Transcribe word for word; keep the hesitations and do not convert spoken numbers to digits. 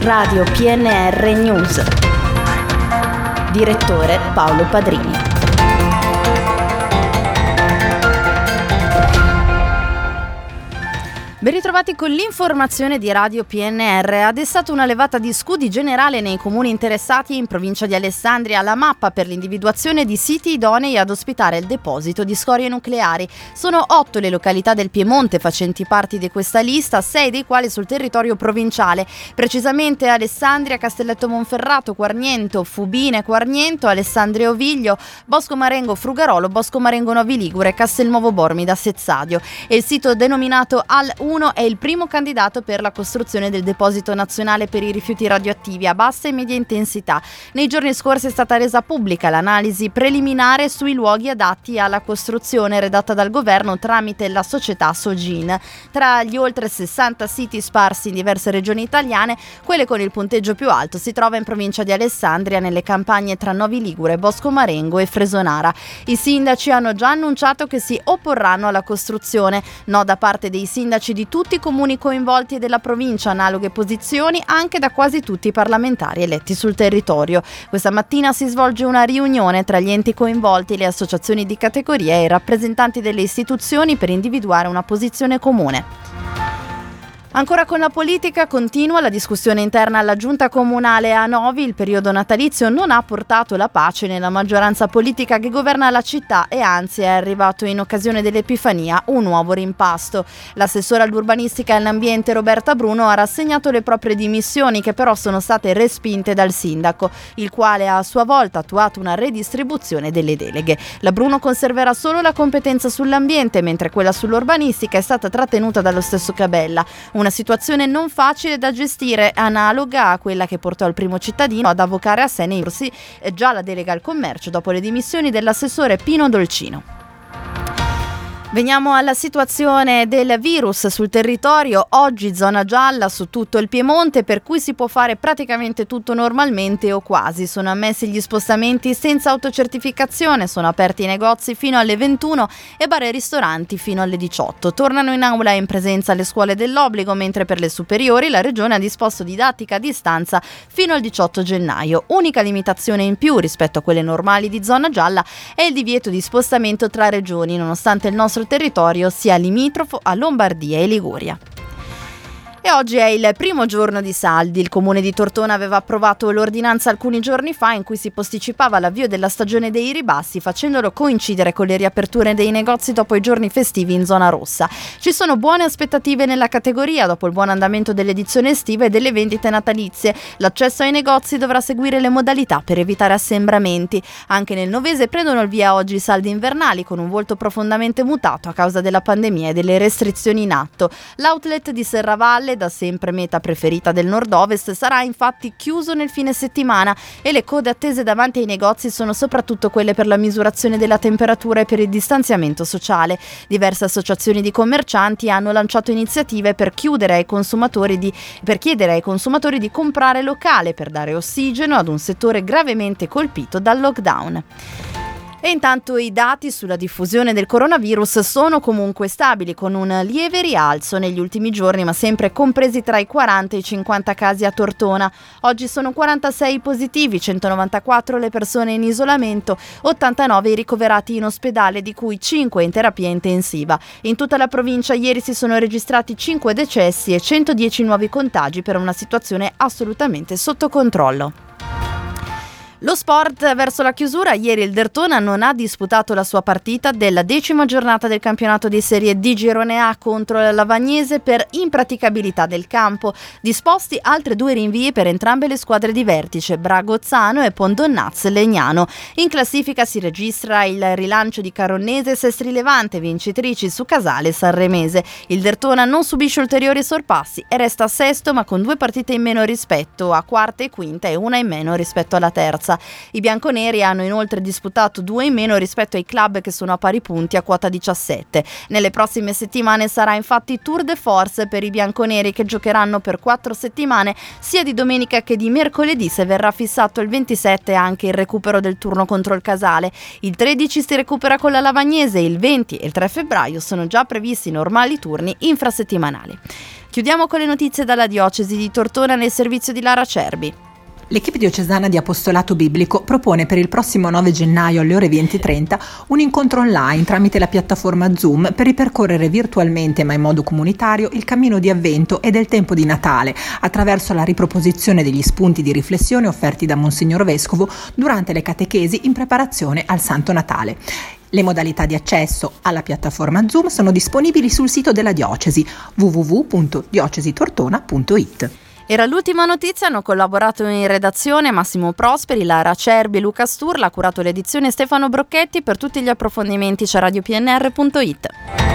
Radio P N R News. Direttore Paolo Padrini. Ben ritrovati con l'informazione di Radio P N R. Ha destato una levata di scudi generale nei comuni interessati in provincia di Alessandria la mappa per l'individuazione di siti idonei ad ospitare il deposito di scorie nucleari. Sono otto le località del Piemonte facenti parte di questa lista, sei dei quali sul territorio provinciale, precisamente Alessandria, Castelletto Monferrato, Quarniento, Fubine, Quarniento, Alessandria Oviglio, Bosco Marengo Frugarolo, Bosco Marengo Novi Ligure, Castelnuovo Bormida Sezzadio. E il sito denominato Al uno è il primo candidato per la costruzione del deposito nazionale per i rifiuti radioattivi a bassa e media intensità. Nei giorni scorsi è stata resa pubblica l'analisi preliminare sui luoghi adatti alla costruzione redatta dal governo tramite la società Sogin. Tra gli oltre sessanta siti sparsi in diverse regioni italiane, quelle con il punteggio più alto si trova in provincia di Alessandria, nelle campagne tra Novi Ligure, Bosco Marengo e Fresonara. I sindaci hanno già annunciato che si opporranno alla costruzione. No da parte dei sindaci di tutti i comuni coinvolti e della provincia, analoghe posizioni anche da quasi tutti i parlamentari eletti sul territorio. Questa mattina si svolge una riunione tra gli enti coinvolti, le associazioni di categoria e i rappresentanti delle istituzioni per individuare una posizione comune. Ancora con la politica, continua la discussione interna alla giunta comunale a Novi. Il periodo natalizio non ha portato la pace nella maggioranza politica che governa la città e anzi è arrivato in occasione dell'Epifania un nuovo rimpasto. L'assessora all'urbanistica e all'ambiente Roberta Bruno ha rassegnato le proprie dimissioni, che però sono state respinte dal sindaco, il quale ha a sua volta attuato una redistribuzione delle deleghe. La Bruno conserverà solo la competenza sull'ambiente, mentre quella sull'urbanistica è stata trattenuta dallo stesso Cabella. Una situazione non facile da gestire, analoga a quella che portò il primo cittadino ad avvocare a sé nei corsi già la delega al commercio dopo le dimissioni dell'assessore Pino Dolcino. Veniamo alla situazione del virus sul territorio. Oggi zona gialla su tutto il Piemonte, per cui si può fare praticamente tutto normalmente o quasi. Sono ammessi gli spostamenti senza autocertificazione, sono aperti i negozi fino alle ventuno e bar e ristoranti fino alle diciotto. Tornano in aula e in presenza le scuole dell'obbligo, mentre per le superiori la Regione ha disposto didattica a distanza fino al diciotto gennaio. Unica limitazione in più rispetto a quelle normali di zona gialla è il divieto di spostamento tra regioni, nonostante il nostro territorio sia limitrofo a Lombardia e Liguria. E oggi è il primo giorno di saldi. Il comune di Tortona aveva approvato l'ordinanza alcuni giorni fa in cui si posticipava l'avvio della stagione dei ribassi, facendolo coincidere con le riaperture dei negozi dopo i giorni festivi in zona rossa. Ci sono buone aspettative nella categoria dopo il buon andamento dell'edizione estiva e delle vendite natalizie. L'accesso ai negozi dovrà seguire le modalità per evitare assembramenti. Anche nel Novese prendono il via oggi i saldi invernali, con un volto profondamente mutato a causa della pandemia e delle restrizioni in atto. L'outlet di Serravalle, da sempre meta preferita del nord-ovest, sarà infatti chiuso nel fine settimana e le code attese davanti ai negozi sono soprattutto quelle per la misurazione della temperatura e per il distanziamento sociale. Diverse associazioni di commercianti hanno lanciato iniziative per chiudere ai consumatori di, per chiedere ai consumatori di comprare locale per dare ossigeno ad un settore gravemente colpito dal lockdown. E intanto i dati sulla diffusione del coronavirus sono comunque stabili, con un lieve rialzo negli ultimi giorni, ma sempre compresi tra i quaranta e i cinquanta casi a Tortona. Oggi sono quarantasei positivi, centonovantaquattro le persone in isolamento, ottantanove i ricoverati in ospedale, di cui cinque in terapia intensiva. In tutta la provincia ieri si sono registrati cinque decessi e centodieci nuovi contagi, per una situazione assolutamente sotto controllo. Lo sport verso la chiusura. Ieri il Derthona non ha disputato la sua partita della decima giornata del campionato di Serie D Girone A contro la Lavagnese per impraticabilità del campo. Disposti altre due rinvii per entrambe le squadre di vertice, Bragozzano e Pondonnaz Legnano. In classifica si registra il rilancio di Caronnese e Sestri Levante, vincitrici su Casale Sanremese. Il Derthona non subisce ulteriori sorpassi e resta sesto, ma con due partite in meno rispetto a quarta e quinta e una in meno rispetto alla terza. Monza. I bianconeri hanno inoltre disputato due in meno rispetto ai club che sono a pari punti a quota diciassette. Nelle prossime settimane sarà infatti tour de force per i bianconeri, che giocheranno per quattro settimane sia di domenica che di mercoledì, se verrà fissato il ventisette anche il recupero del turno contro il Casale. Il tredici si recupera con la Lavagnese, il venti e il tre febbraio sono già previsti normali turni infrasettimanali. Chiudiamo con le notizie dalla diocesi di Tortona nel servizio di Lara Cerbi. L'equipe diocesana di Apostolato Biblico propone per il prossimo nove gennaio alle ore venti e trenta un incontro online tramite la piattaforma Zoom per ripercorrere virtualmente ma in modo comunitario il cammino di Avvento e del tempo di Natale, attraverso la riproposizione degli spunti di riflessione offerti da Monsignor Vescovo durante le catechesi in preparazione al Santo Natale. Le modalità di accesso alla piattaforma Zoom sono disponibili sul sito della diocesi w w w punto diocesitortona punto i t. Era l'ultima notizia, hanno collaborato in redazione Massimo Prosperi, Lara Cerbi e Luca Sturla, ha curato l'edizione Stefano Brocchetti. Per tutti gli approfondimenti c'è radio p n r punto i t.